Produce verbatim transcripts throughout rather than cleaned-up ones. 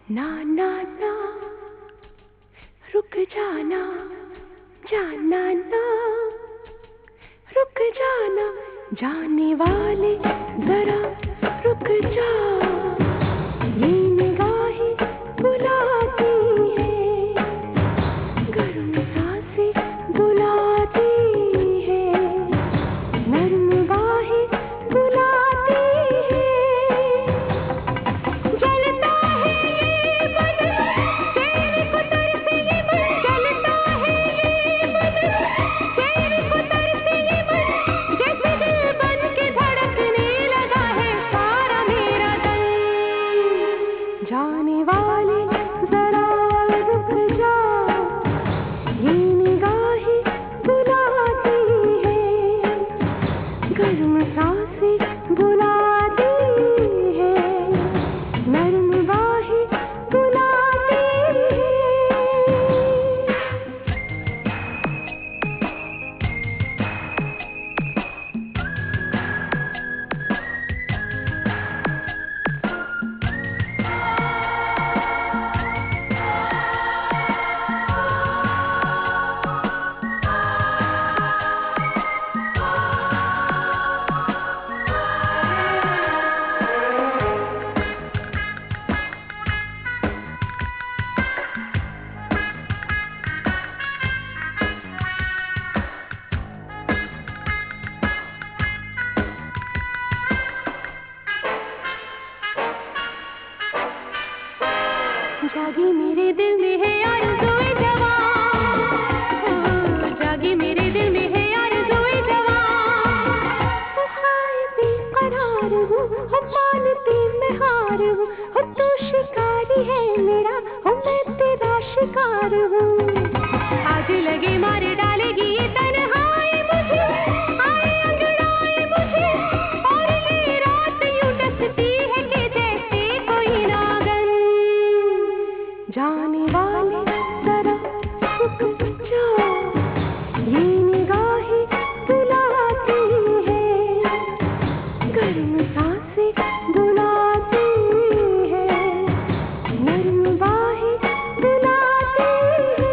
ना ना ना रुक जाना, जाना ना रुक जाना, जाने वाले जरा रुक जा। ये निगाहें बुलाती है, गर्म सांसें बुलाती है, नर्म बाहें बुलाती है। जलता है ये मन, तेरे को तरसे ये मन, जलता है ये मन, तेरे को तरसे ये मन, जैसे दिल बन के धड़कने लगा है सारा मेरा तन। जाने वाले जरा रुक जा, ये निगाहें बुलाती है, गर्म सांसें बुलाती है, नर्म बाहें बुलाती है। जागी मेरे दिल में है आरज़ूए जवां, जागी मेरे दिल में है आरज़ूए जवां। हो खाए बेकरार हूँ, हो मानती मैं हार हूँ, हो तू शिकारी है मेरा, हो मैं तेरा शिकार हूँ। आज लगे मार डालेगी ये तन्हाई मुझे, आए अंगड़ाए मुझे, और ये रात यूं डसती है कि जैसे कोई नागन। जाने वाले जरा रुक जा, ये निगाहें बुलाती है, गर्म सांसें बुलाती है, नर्म बाहें बुलाती है।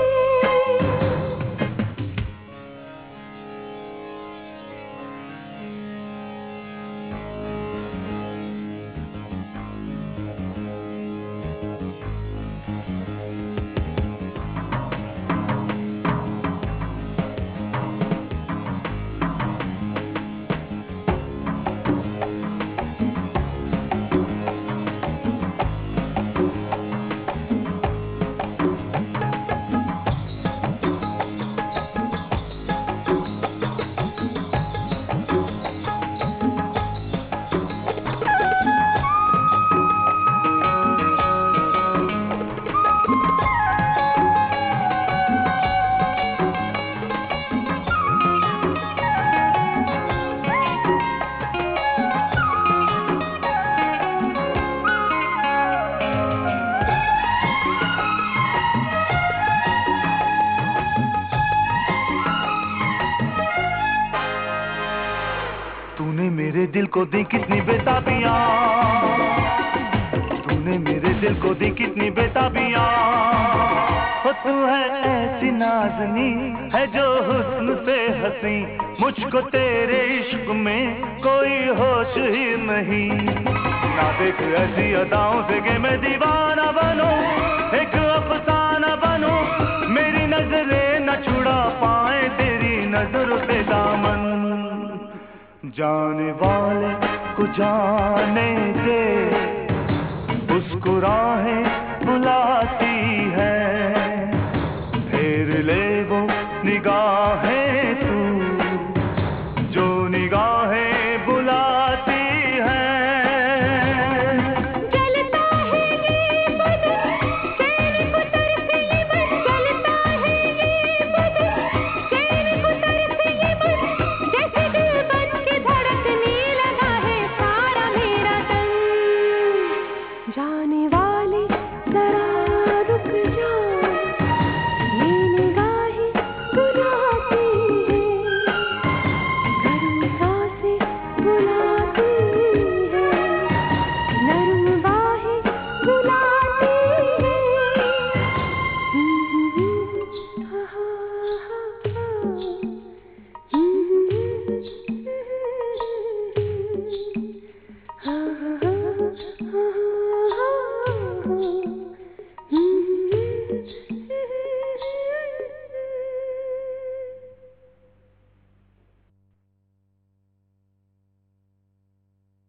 तूने मेरे दिल को दी कितनी बेताबियां, तूने मेरे दिल को दी कितनी बेताबियां। हो तू है ऐसी नाज़नी है जो हुस्न से हंसी, मुझको तेरे इश्क में कोई होश ही नहीं। ना देख ऐसी अदाओं से कि मैं दीवाना बनूं, एक अफसाना बनूं, मेरी नजरें न छुड़ा पाए तेरी नजरों से दामन। जाने वाले को जाने दे, उसको राहें बुलाती